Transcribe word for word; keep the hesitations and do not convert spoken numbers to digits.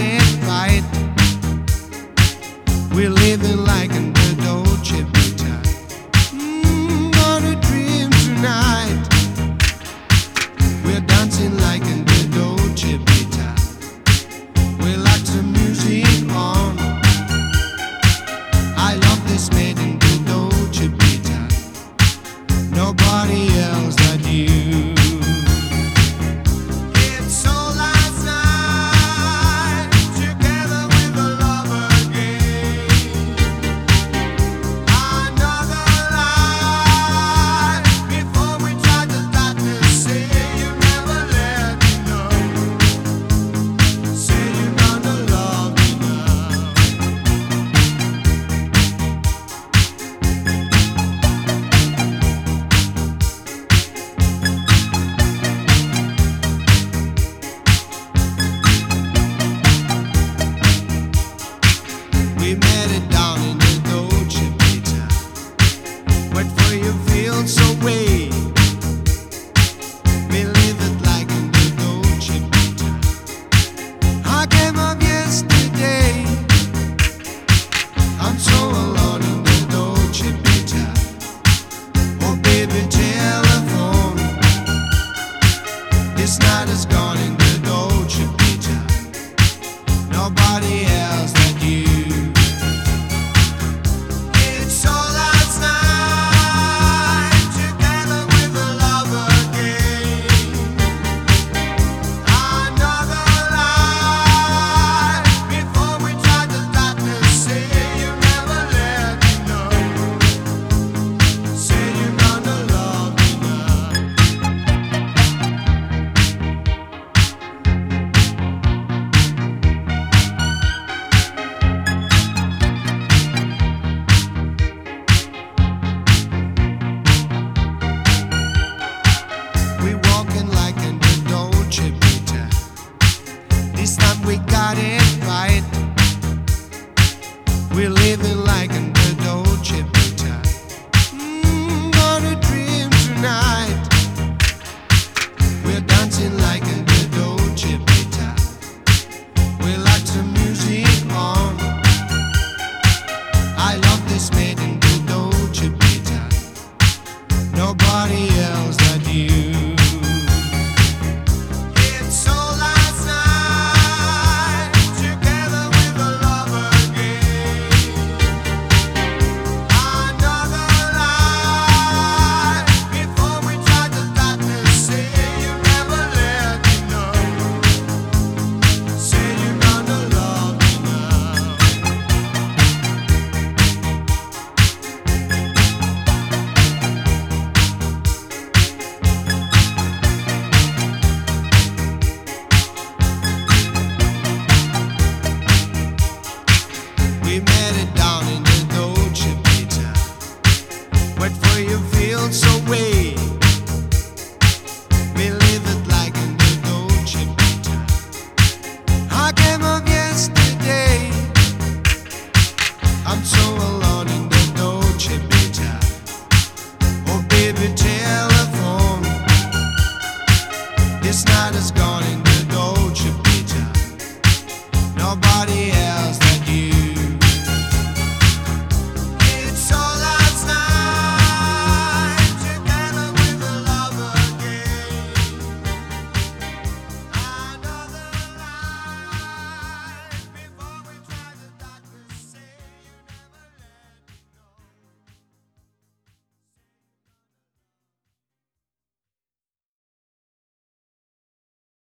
it right. We're living like in the Dolce Vita. Mm, what a dream tonight. We're dancing like in the Dolce Vita. We like the music on. I love this made in the Dolce Vita. Nobody else but you. We met it down in the Dolce Vita. Wait for you feel so way. We live it like in the Dolce Vita. I came up yesterday. I'm so alone in the Dolce Vita. Oh baby, telephone. This night is gone in the Dolce Vita. Nobody else but you. This time we got it right. We're living